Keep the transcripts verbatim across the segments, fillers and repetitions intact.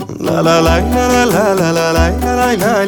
La la la la la la la la la la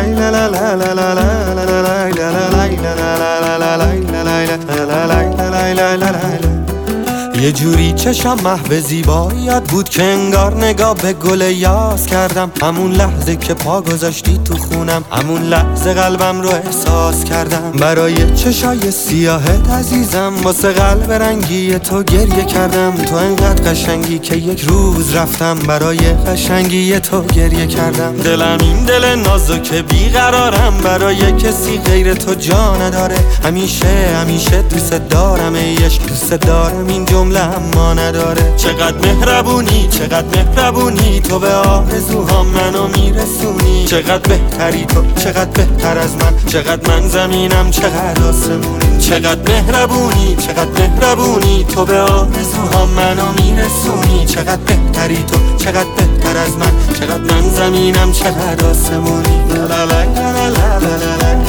la la la. یه جوری چشم محو زیباییت بود که انگار نگاه به گل یاس کردم. همون لحظه که پا گذاشتی تو خونم، همون لحظه قلبم رو احساس کردم. برای چشای سیاهت عزیزم، واسه قلب رنگی تو گریه کردم. تو انقدر قشنگی که یک روز رفتم برای قشنگی تو گریه کردم. دلم این دل نازک بیقرارم، برای کسی غیر تو جا نداره. همیشه همیشه دوست دارم، ای عشق دوست دارم، این جمله اما نداره. چقدر مهربونی چقدر مهربونی، تو به آرزوهام منو میرسونی. چقدر بهتری تو چقدر بهتر از من، چقدر من زمینم چقدر آسمونی. چقدر مهربونی چقدر مهربونی، تو به آرزوهام منو میرسونی. چقدر بهتری تو چقدر بهتر از من، چقدر من زمینم چقدر آسمونی. لا لا لا لا لا لا لا.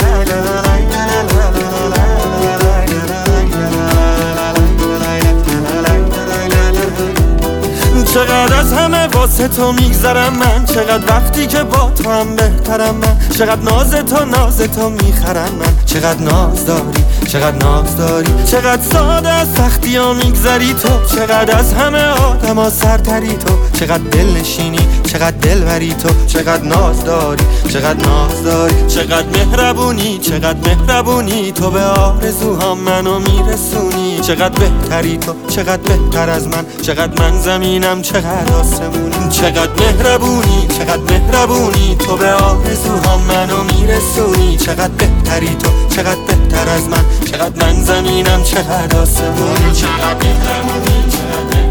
چقدر از همه واسه تو میگذرم من، چقدر وقتی که با تو هم بهترم من. چقدر ناز تو ناز تو میخرم من، چقدر ناز داری چقدر ناز داری. چقدر ساده از سختی ها میگذری تو، چقدر از همه آدم ها سرتری تو. چقدر دل نشینی چقدر دل بری تو، چقدر ناز داری چقدر ناز داری. چقدر مهربونی چقدر مهربونی، تو به آرزوهام منو میرسونی. چقدر بهتری تو چقدر بهتر از من، چقدر من زمینم چقدر آسمونی. چقدر مهربونی چقدر مهربونی، تو به آرزوهام منو میرسونی. چقدر بهتری تو چقدر بهتر از من، چقدر من زمینم چقدر آسمونی. چقدر مهربونی چقدر